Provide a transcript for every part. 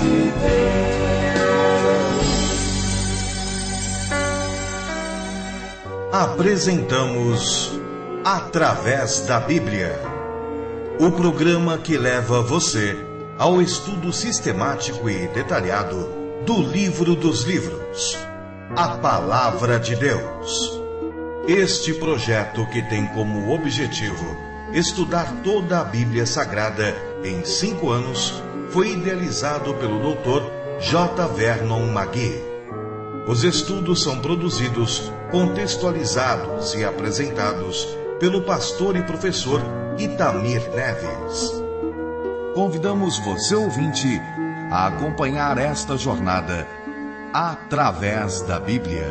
Apresentamos Através da Bíblia, o programa que leva você ao estudo sistemático e detalhado do livro dos livros, a Palavra de Deus. Este projeto, que tem como objetivo estudar toda a Bíblia Sagrada em 5 anos, foi idealizado pelo Dr. J. Vernon McGee. Os estudos são produzidos, contextualizados e apresentados pelo pastor e professor Itamir Neves. Convidamos você, ouvinte, a acompanhar esta jornada através da Bíblia.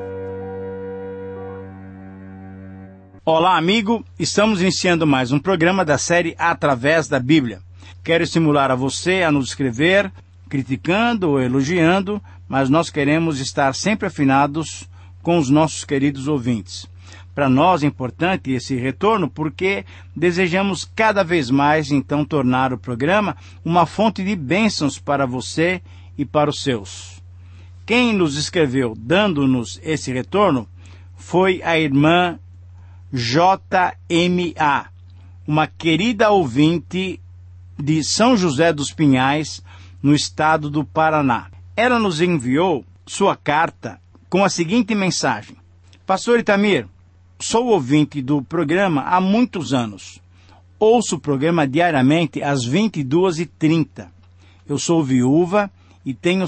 Olá, amigo! Estamos iniciando mais um programa da série Através da Bíblia. Quero estimular a você a nos escrever, criticando ou elogiando, mas nós queremos estar sempre afinados com os nossos queridos ouvintes. Para nós é importante esse retorno porque desejamos cada vez mais, então, tornar o programa uma fonte de bênçãos para você e para os seus. Quem nos escreveu dando-nos esse retorno foi a irmã JMA, uma querida ouvinte de São José dos Pinhais, no estado do Paraná. Ela nos enviou sua carta com a seguinte mensagem: Pastor Itamir, sou ouvinte do programa há muitos anos. Ouço o programa diariamente às 22h30. Eu sou viúva e tenho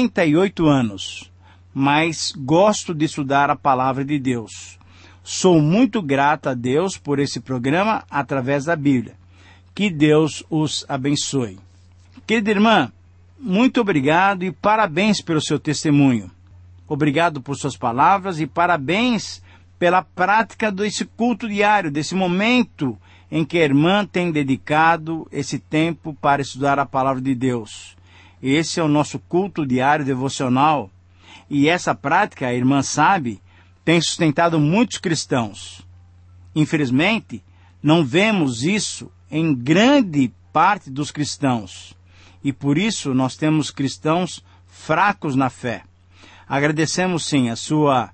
78 anos, mas gosto de estudar a Palavra de Deus. Sou muito grata a Deus por esse programa através da Bíblia. Que Deus os abençoe. Querida irmã, muito obrigado e parabéns pelo seu testemunho. Obrigado por suas palavras e parabéns pela prática desse culto diário, desse momento em que a irmã tem dedicado esse tempo para estudar a Palavra de Deus. Esse é o nosso culto diário devocional. E essa prática, a irmã sabe, tem sustentado muitos cristãos. Infelizmente, não vemos isso em grande parte dos cristãos. E por isso nós temos cristãos fracos na fé. Agradecemos sim a sua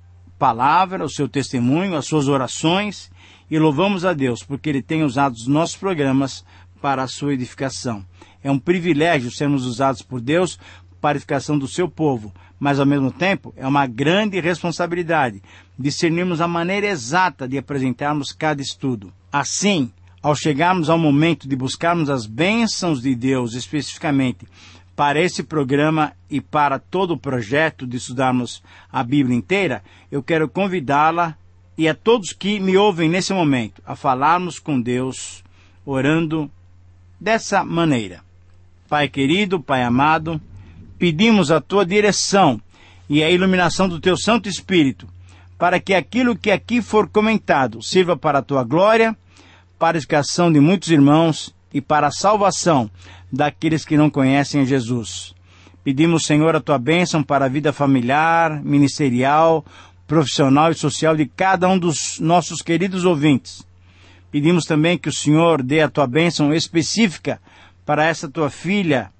palavra, o seu testemunho, as suas orações e louvamos a Deus porque Ele tem usado os nossos programas para a sua edificação. É um privilégio sermos usados por Deus para a edificação do seu povo, mas ao mesmo tempo é uma grande responsabilidade discernirmos a maneira exata de apresentarmos cada estudo. Assim, ao chegarmos ao momento de buscarmos as bênçãos de Deus especificamente para esse programa e para todo o projeto de estudarmos a Bíblia inteira, eu quero convidá-la e a todos que me ouvem nesse momento a falarmos com Deus, orando dessa maneira. Pai querido, Pai amado, pedimos a Tua direção e a iluminação do Teu Santo Espírito, para que aquilo que aqui for comentado sirva para a Tua glória, para a edificação de muitos irmãos e para a salvação daqueles que não conhecem a Jesus. Pedimos, Senhor, a Tua bênção para a vida familiar, ministerial, profissional e social de cada um dos nossos queridos ouvintes. Pedimos também que o Senhor dê a Tua bênção específica para essa Tua filha,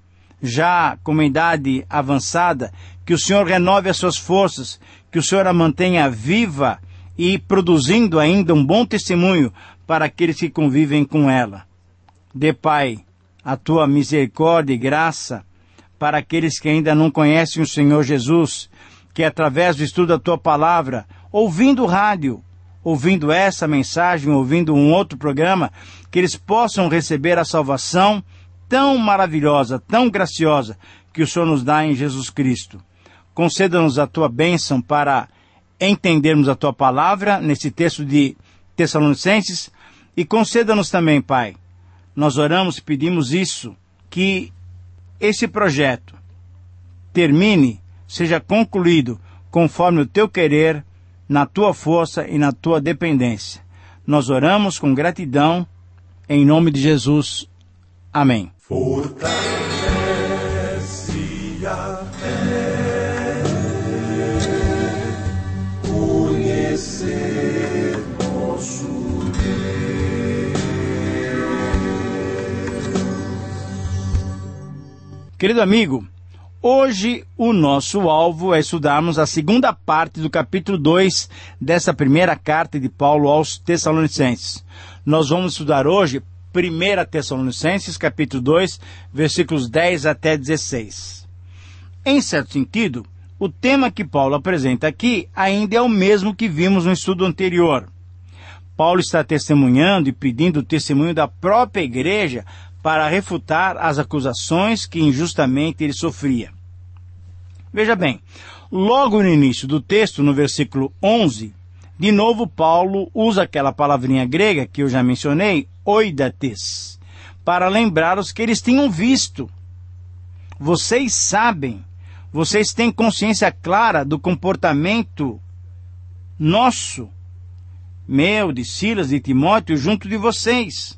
já com uma idade avançada, que o Senhor renove as suas forças, que o Senhor a mantenha viva e produzindo ainda um bom testemunho para aqueles que convivem com ela. Dê, Pai, a Tua misericórdia e graça para aqueles que ainda não conhecem o Senhor Jesus, que através do estudo da Tua Palavra, ouvindo o rádio, ouvindo essa mensagem, ouvindo um outro programa, que eles possam receber a salvação tão maravilhosa, tão graciosa, que o Senhor nos dá em Jesus Cristo. Conceda-nos a Tua bênção para entendermos a Tua Palavra nesse texto de Tessalonicenses e conceda-nos também, Pai, nós oramos e pedimos isso, que esse projeto termine, seja concluído conforme o Teu querer, na Tua força e na Tua dependência. Nós oramos com gratidão, em nome de Jesus. Amém. Fortalece a fé, conhecer nosso Deus. Querido amigo, hoje o nosso alvo é estudarmos a segunda parte do capítulo 2 dessa primeira carta de Paulo aos Tessalonicenses. Nós vamos estudar hoje 1 Tessalonicenses, capítulo 2, versículos 10 até 16. Em certo sentido, o tema que Paulo apresenta aqui ainda é o mesmo que vimos no estudo anterior. Paulo está testemunhando e pedindo o testemunho da própria igreja para refutar as acusações que injustamente ele sofria. Veja bem, logo no início do texto, no versículo 11, de novo Paulo usa aquela palavrinha grega que eu já mencionei, oidates, para lembrar-os que eles tinham visto. Vocês sabem, vocês têm consciência clara do comportamento nosso, meu, de Silas, de Timóteo, junto de vocês.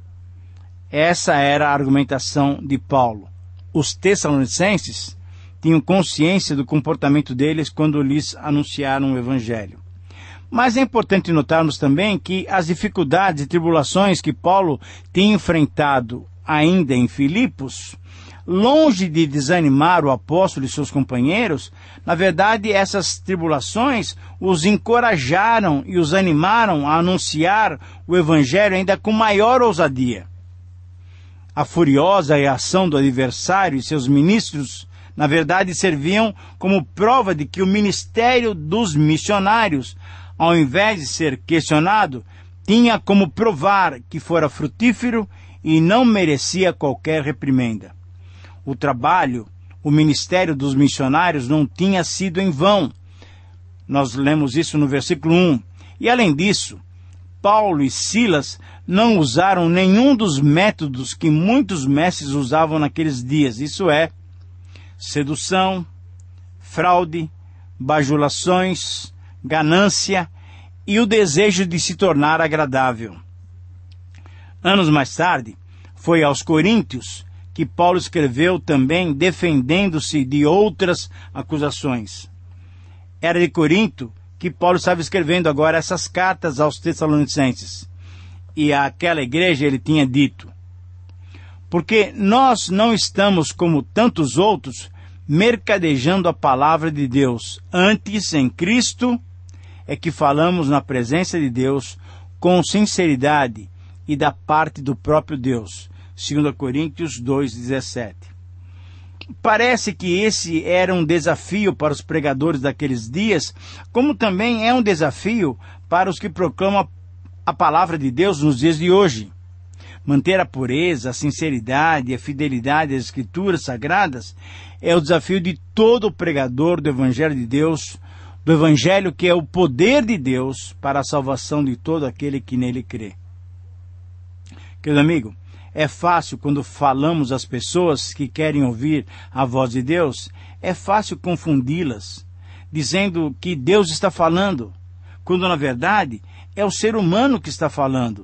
Essa era a argumentação de Paulo. Os Tessalonicenses tinham consciência do comportamento deles quando lhes anunciaram o Evangelho. Mas é importante notarmos também que as dificuldades e tribulações que Paulo tinha enfrentado ainda em Filipos, longe de desanimar o apóstolo e seus companheiros, na verdade essas tribulações os encorajaram e os animaram a anunciar o Evangelho ainda com maior ousadia. A furiosa reação do adversário e seus ministros, na verdade, serviam como prova de que o ministério dos missionários, ao invés de ser questionado, tinha como provar que fora frutífero e não merecia qualquer reprimenda. O trabalho, o ministério dos missionários não tinha sido em vão. Nós lemos isso no versículo 1. E além disso, Paulo e Silas não usaram nenhum dos métodos que muitos mestres usavam naqueles dias. Isso é, sedução, fraude, bajulações, ganância e o desejo de se tornar agradável. Anos mais tarde, foi aos Coríntios que Paulo escreveu também defendendo-se de outras acusações. Era de Corinto que Paulo estava escrevendo agora essas cartas aos Tessalonicenses. E àquela igreja ele tinha dito: porque nós não estamos como tantos outros mercadejando a palavra de Deus. Antes, em Cristo, é que falamos na presença de Deus com sinceridade e da parte do próprio Deus. 2 Coríntios 2,17. Parece que esse era um desafio para os pregadores daqueles dias, como também é um desafio para os que proclamam a palavra de Deus nos dias de hoje. Manter a pureza, a sinceridade e a fidelidade às Escrituras Sagradas é o desafio de todo pregador do Evangelho de Deus, do Evangelho que é o poder de Deus para a salvação de todo aquele que nele crê. Querido amigo, é fácil quando falamos às pessoas que querem ouvir a voz de Deus, é fácil confundi-las, dizendo que Deus está falando, quando na verdade é o ser humano que está falando.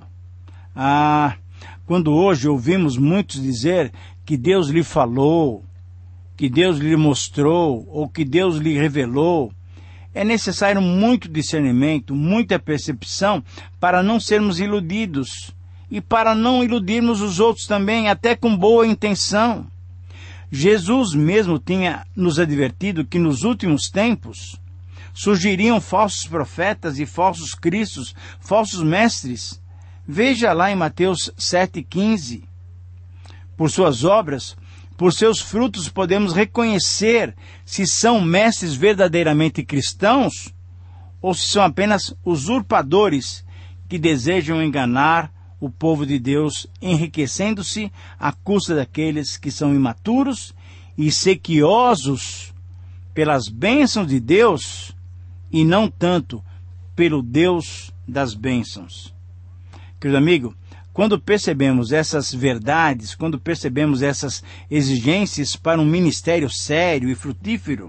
Quando hoje ouvimos muitos dizer que Deus lhe falou, que Deus lhe mostrou, ou que Deus lhe revelou, é necessário muito discernimento, muita percepção para não sermos iludidos e para não iludirmos os outros também, até com boa intenção. Jesus mesmo tinha nos advertido que nos últimos tempos surgiriam falsos profetas e falsos cristos, falsos mestres. Veja lá em Mateus 7,15. Por suas obras, por seus frutos podemos reconhecer se são mestres verdadeiramente cristãos ou se são apenas usurpadores que desejam enganar o povo de Deus, enriquecendo-se à custa daqueles que são imaturos e sequiosos pelas bênçãos de Deus e não tanto pelo Deus das bênçãos. Querido amigo, quando percebemos essas verdades, quando percebemos essas exigências para um ministério sério e frutífero,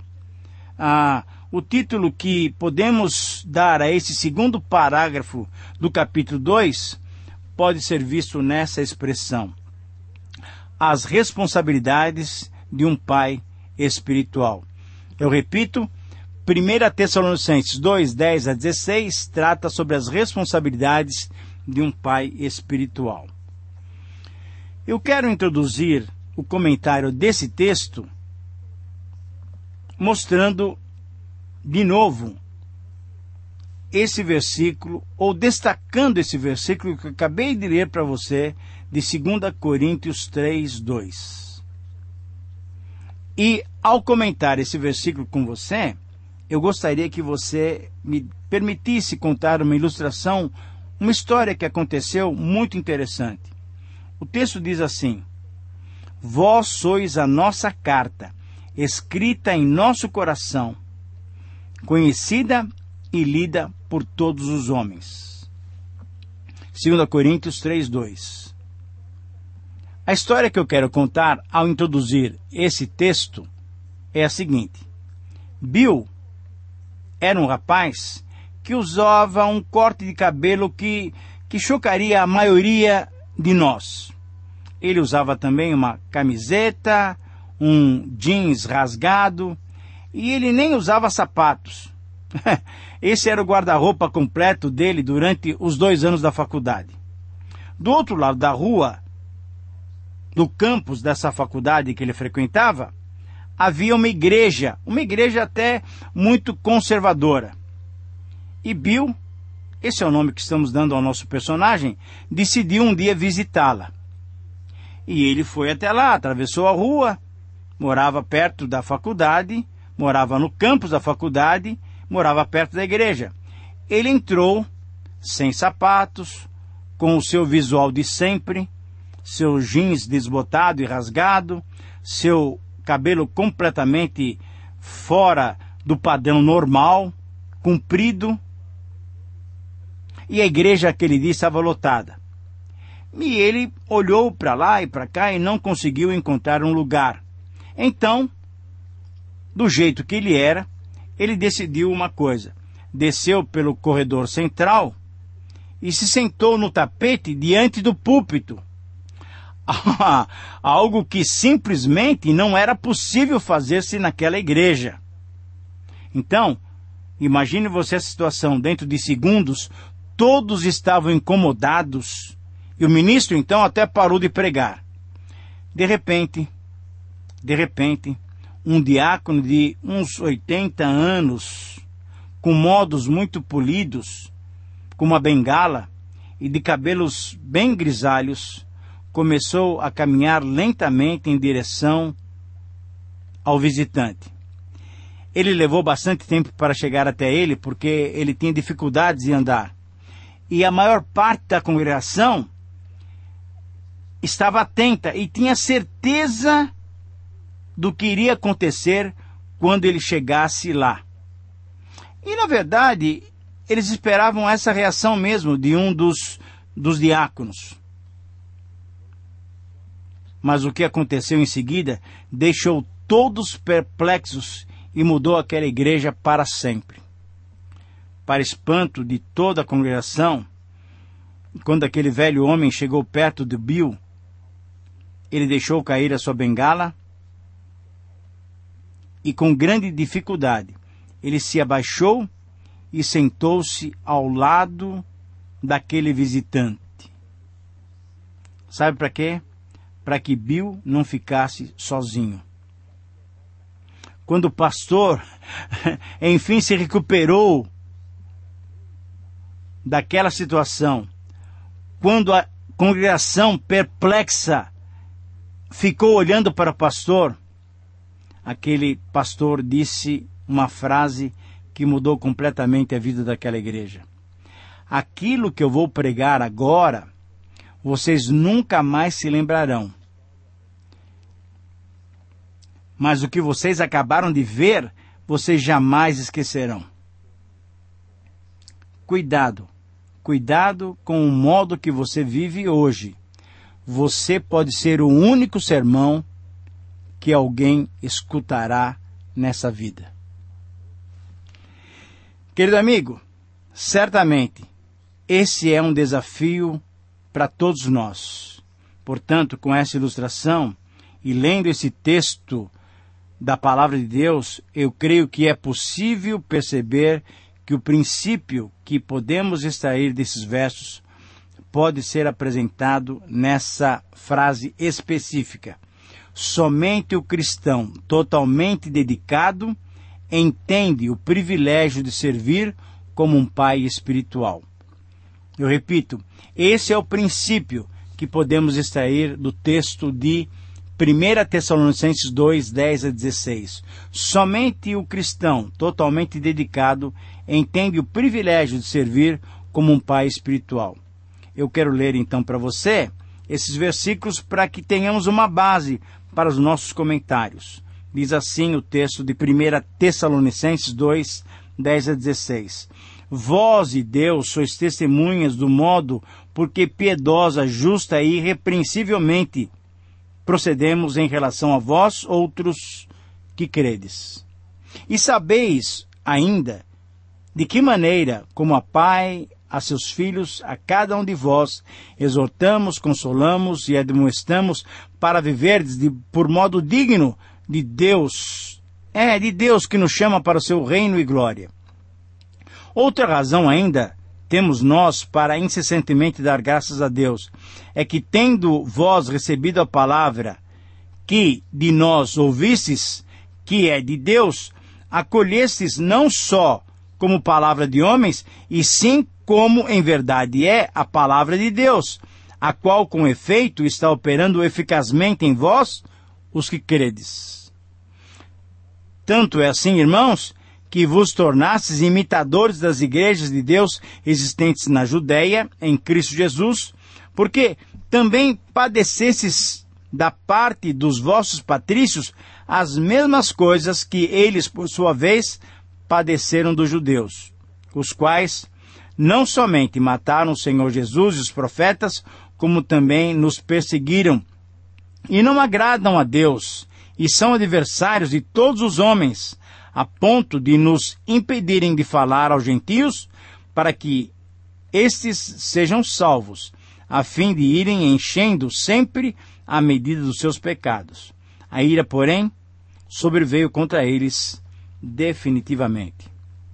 o título que podemos dar a esse segundo parágrafo do capítulo 2 pode ser visto nessa expressão: as responsabilidades de um pai espiritual. Eu repito, 1 Tessalonicenses 2, 10 a 16, trata sobre as responsabilidades de um pai espiritual. Eu quero introduzir o comentário desse texto, mostrando de novo esse versículo, ou destacando esse versículo que eu acabei de ler para você, de 2 Coríntios 3, 2. E ao comentar esse versículo com você, eu gostaria que você me permitisse contar uma ilustração, uma história que aconteceu muito interessante. O texto diz assim: vós sois a nossa carta, escrita em nosso coração, conhecida e lida por todos os homens. 2 Coríntios 3, 2. A história que eu quero contar ao introduzir esse texto é a seguinte. Bill era um rapaz que usava um corte de cabelo que chocaria a maioria de nós. Ele usava também uma camiseta, um jeans rasgado, e ele nem usava sapatos. Esse era o guarda-roupa completo dele durante os 2 anos da faculdade. Do outro lado da rua, do campus dessa faculdade que ele frequentava, havia uma igreja até muito conservadora. E Bill, esse é o nome que estamos dando ao nosso personagem, decidiu um dia visitá-la. E ele foi até lá, atravessou a rua, morava perto da faculdade, morava no campus da faculdade, morava perto da igreja. Ele entrou sem sapatos, com o seu visual de sempre, seu jeans desbotado e rasgado, seu cabelo completamente fora do padrão normal, comprido, e a igreja aquele dia estava lotada. E ele olhou para lá e para cá e não conseguiu encontrar um lugar. Então, do jeito que ele era, ele decidiu uma coisa. Desceu pelo corredor central e se sentou no tapete diante do púlpito. Algo que simplesmente não era possível fazer-se naquela igreja. Então, imagine você a situação. Dentro de segundos, todos estavam incomodados e o ministro então até parou de pregar. De repente, um diácono de uns 80 anos, com modos muito polidos, com uma bengala e de cabelos bem grisalhos, começou a caminhar lentamente em direção ao visitante. Ele levou bastante tempo para chegar até ele, porque ele tinha dificuldades em andar. E a maior parte da congregação estava atenta e tinha certeza do que iria acontecer quando ele chegasse lá. E, na verdade, eles esperavam essa reação mesmo de um dos diáconos. Mas o que aconteceu em seguida deixou todos perplexos e mudou aquela igreja para sempre. Para espanto de toda a congregação, quando aquele velho homem chegou perto de Bill, ele deixou cair a sua bengala e, com grande dificuldade, ele se abaixou e sentou-se ao lado daquele visitante. Sabe para quê? Para que Bill não ficasse sozinho. Quando o pastor, enfim, se recuperou daquela situação, quando a congregação perplexa ficou olhando para o pastor, aquele pastor disse uma frase que mudou completamente a vida daquela igreja. Aquilo que eu vou pregar agora, vocês nunca mais se lembrarão. Mas o que vocês acabaram de ver, vocês jamais esquecerão. Cuidado com o modo que você vive hoje. Você pode ser o único sermão que alguém escutará nessa vida. Querido amigo, certamente esse é um desafio para todos nós. Portanto, com essa ilustração e lendo esse texto da palavra de Deus, eu creio que é possível perceber que o princípio que podemos extrair desses versos pode ser apresentado nessa frase específica. somente o cristão totalmente dedicado entende o privilégio de servir como um pai espiritual. Eu repito, esse é o princípio que podemos extrair do texto de 1 Tessalonicenses 2, 10 a 16. Somente o cristão totalmente dedicado entende o privilégio de servir como um pai espiritual. Eu quero ler então para você esses versículos para que tenhamos uma base para os nossos comentários. Diz assim o texto de 1 Tessalonicenses 2, 10 a 16. Vós e Deus sois testemunhas do modo porque piedosa, justa e irrepreensivelmente procedemos em relação a vós, outros que credes. E sabeis ainda de que maneira, como a pai a seus filhos, a cada um de vós, exortamos, consolamos e admoestamos para viverdes por modo digno de Deus. De Deus que nos chama para o seu reino e glória. Outra razão ainda temos nós para incessantemente dar graças a Deus, é que tendo vós recebido a palavra que de nós ouvistes, que é de Deus, acolhestes não só como palavra de homens, e sim como em verdade é a palavra de Deus, a qual com efeito está operando eficazmente em vós, os que credes. Tanto é assim, irmãos, que vos tornastes imitadores das igrejas de Deus existentes na Judéia, em Cristo Jesus, porque também padecestes da parte dos vossos patrícios as mesmas coisas que eles, por sua vez, padeceram dos judeus, os quais não somente mataram o Senhor Jesus e os profetas, como também nos perseguiram, e não agradam a Deus, e são adversários de todos os homens, a ponto de nos impedirem de falar aos gentios, para que estes sejam salvos, a fim de irem enchendo sempre a medida dos seus pecados. A ira, porém, sobreveio contra eles definitivamente.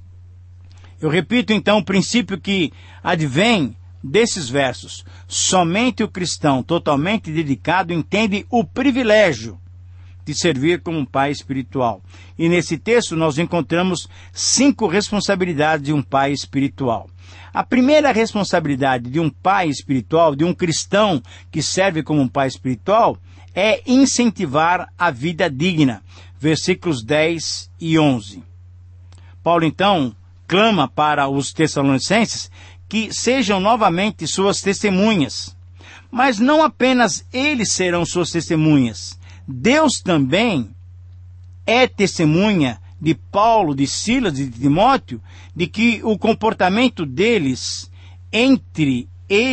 Eu repito então o princípio que advém desses versos. Somente o cristão totalmente dedicado entende o privilégio de servir como um pai espiritual. E nesse texto nós encontramos 5 responsabilidades de um pai espiritual. A primeira responsabilidade de um pai espiritual, de um cristão que serve como um pai espiritual, é incentivar a vida digna. Versículos 10 e 11. Paulo então clama para os tessalonicenses que sejam novamente suas testemunhas. Mas não apenas eles serão suas testemunhas. Deus também é testemunha de Paulo, de Silas e de Timóteo, de que o comportamento deles, entre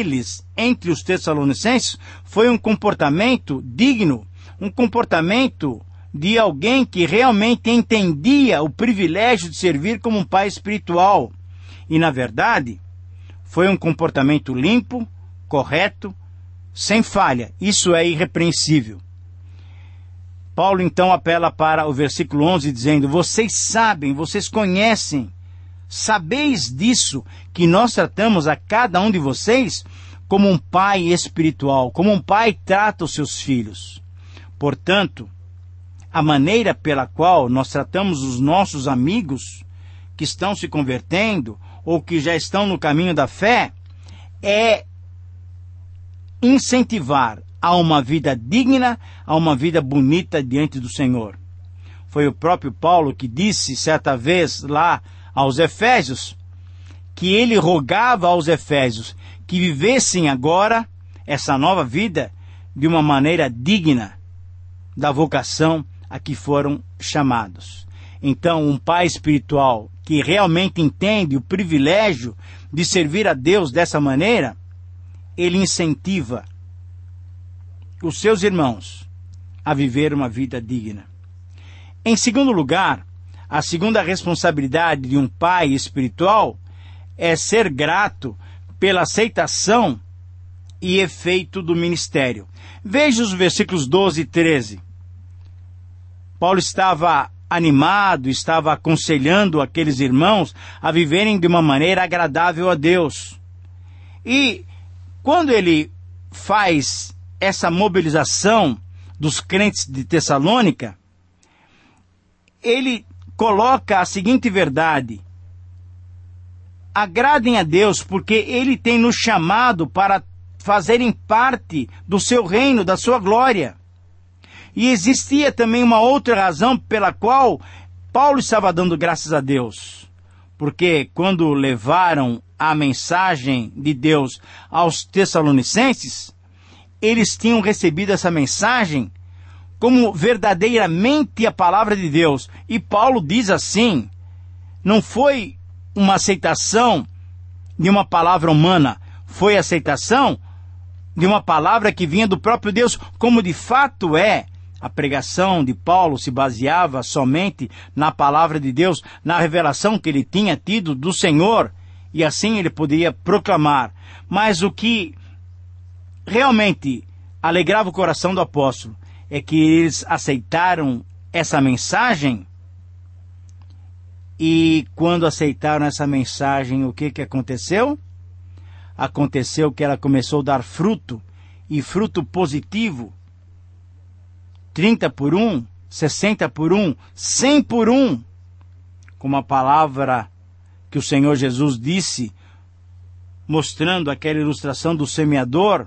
os tessalonicenses, foi um comportamento digno, um comportamento de alguém que realmente entendia o privilégio de servir como um pai espiritual. E, na verdade, foi um comportamento limpo, correto, sem falha. Isso é irrepreensível. Paulo então apela para o versículo 11 dizendo: vocês sabem, vocês conhecem, sabeis disso, que nós tratamos a cada um de vocês como um pai espiritual, como um pai trata os seus filhos. Portanto, a maneira pela qual nós tratamos os nossos amigos que estão se convertendo ou que já estão no caminho da fé é incentivar a uma vida digna, a uma vida bonita diante do Senhor. Foi o próprio Paulo que disse certa vez lá aos Efésios que ele rogava aos Efésios que vivessem agora essa nova vida de uma maneira digna da vocação a que foram chamados. Então, um pai espiritual que realmente entende o privilégio de servir a Deus dessa maneira, ele incentiva os seus irmãos a viver uma vida digna. Em segundo lugar, a segunda responsabilidade de um pai espiritual é ser grato pela aceitação e efeito do ministério. Veja os versículos 12 e 13. Paulo estava animado, estava aconselhando aqueles irmãos a viverem de uma maneira agradável a Deus. E quando ele faz essa mobilização dos crentes de Tessalônica, ele coloca a seguinte verdade: agradem a Deus, porque Ele tem nos chamado para fazerem parte do seu reino, da sua glória. E existia também uma outra razão pela qual Paulo estava dando graças a Deus. Porque quando levaram a mensagem de Deus aos Tessalonicenses, eles tinham recebido essa mensagem como verdadeiramente a palavra de Deus. E Paulo diz assim: não foi uma aceitação de uma palavra humana, foi a aceitação de uma palavra que vinha do próprio Deus, como de fato é. A pregação de Paulo se baseava somente na palavra de Deus, na revelação que ele tinha tido do Senhor, e assim ele podia proclamar. Mas o que realmente alegrava o coração do apóstolo é que eles aceitaram essa mensagem. E quando aceitaram essa mensagem, o que aconteceu? Aconteceu que ela começou a dar fruto, e fruto positivo, 30 por 1, 60 por 1, 100 por 1, como a palavra que o Senhor Jesus disse, mostrando aquela ilustração do semeador.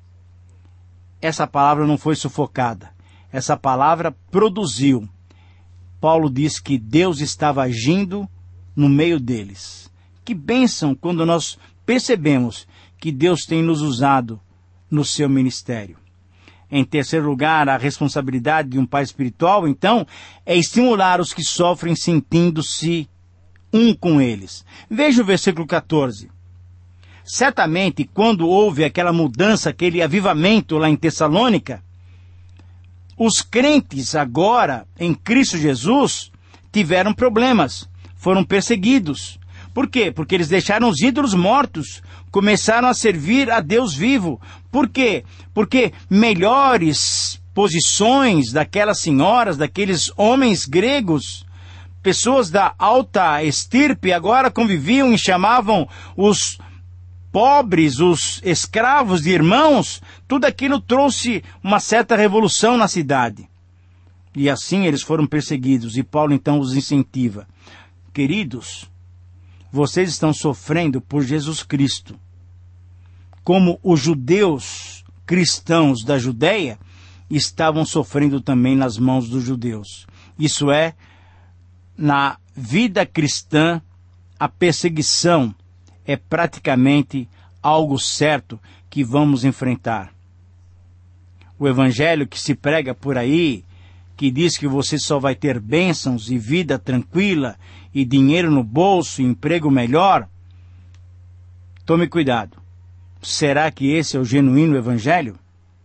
Essa palavra não foi sufocada, essa palavra produziu. Paulo diz que Deus estava agindo no meio deles. Que bênção quando nós percebemos que Deus tem nos usado no seu ministério. Em terceiro lugar, a responsabilidade de um pai espiritual, então, é estimular os que sofrem sentindo-se um com eles. Veja o versículo 14. Certamente, quando houve aquela mudança, aquele avivamento lá em Tessalônica, os crentes agora, em Cristo Jesus, tiveram problemas, foram perseguidos. Por quê? Porque eles deixaram os ídolos mortos, começaram a servir a Deus vivo. Por quê? Porque melhores posições daquelas senhoras, daqueles homens gregos, pessoas da alta estirpe, agora conviviam e chamavam os pobres, os escravos de irmãos. Tudo aquilo trouxe uma certa revolução na cidade. E assim eles foram perseguidos, e Paulo então os incentiva. Queridos, vocês estão sofrendo por Jesus Cristo, como os judeus cristãos da Judéia estavam sofrendo também nas mãos dos judeus. Isso é, na vida cristã, a perseguição é praticamente algo certo que vamos enfrentar. O evangelho que se prega por aí, que diz que você só vai ter bênçãos e vida tranquila e dinheiro no bolso e emprego melhor, tome cuidado. Será que esse é o genuíno evangelho?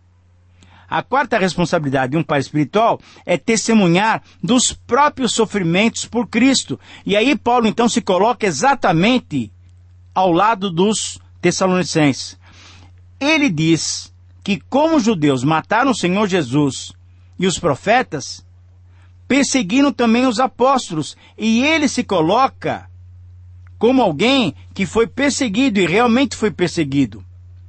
A quarta responsabilidade de um pai espiritual é testemunhar dos próprios sofrimentos por Cristo. E aí Paulo então se coloca exatamente ao lado dos Tessalonicenses. Ele diz que como os judeus mataram o Senhor Jesus e os profetas, perseguiram também os apóstolos, e ele se coloca como alguém que foi perseguido e realmente foi perseguido.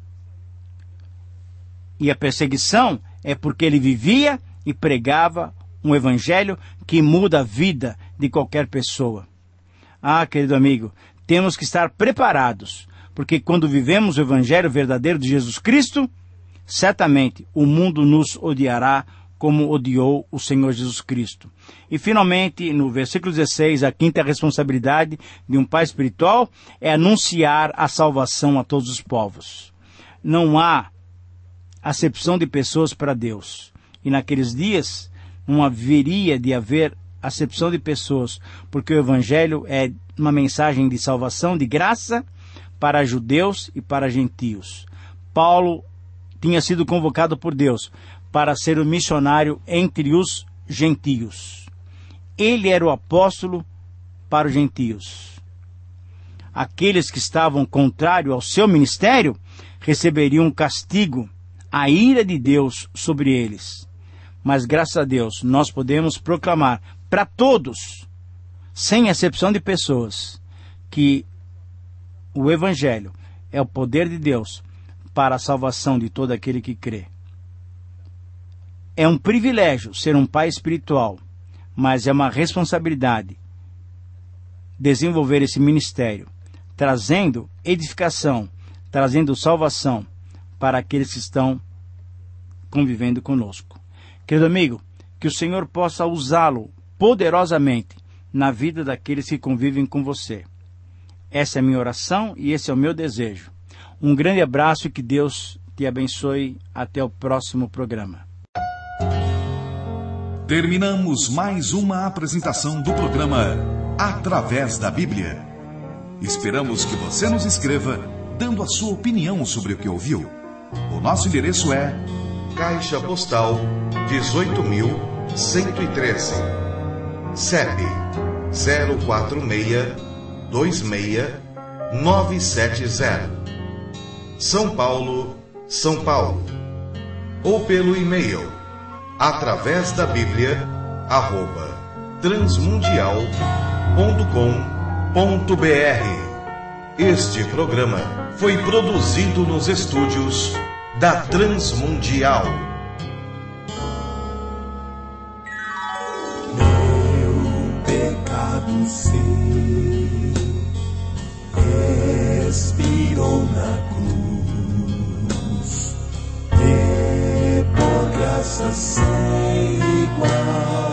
E a perseguição é porque ele vivia e pregava um evangelho que muda a vida de qualquer pessoa. Ah, querido amigo, temos que estar preparados, porque quando vivemos o evangelho verdadeiro de Jesus Cristo, certamente o mundo nos odiará como odiou o Senhor Jesus Cristo. E finalmente, no versículo 16, a quinta responsabilidade de um pai espiritual é anunciar a salvação a todos os povos. Não há acepção de pessoas para Deus. E naqueles dias não haveria de haver acepção de pessoas, porque o Evangelho é uma mensagem de salvação, de graça, para judeus e para gentios. Paulo tinha sido convocado por Deus para ser o missionário entre os gentios. Ele era o apóstolo para os gentios. Aqueles que estavam contrários ao seu ministério receberiam um castigo, a ira de Deus sobre eles. Mas graças a Deus nós podemos proclamar para todos, sem exceção de pessoas, que o Evangelho é o poder de Deus para a salvação de todo aquele que crê. É um privilégio ser um pai espiritual, mas é uma responsabilidade desenvolver esse ministério, trazendo edificação, trazendo salvação para aqueles que estão convivendo conosco. Querido amigo, que o Senhor possa usá-lo poderosamente na vida daqueles que convivem com você. Essa é a minha oração e esse é o meu desejo. Um grande abraço e que Deus te abençoe. Até o próximo programa. Terminamos mais uma apresentação do programa Através da Bíblia. Esperamos que você nos escreva dando a sua opinião sobre o que ouviu. O nosso endereço é Caixa Postal 18.113, CEP 04626-970, São Paulo, São Paulo. Ou pelo e-mail através da Bíblia @transmundial.com.br. Este programa foi produzido nos estúdios da Transmundial. Meu pecado sim expirou na cruz, e por graça sem igual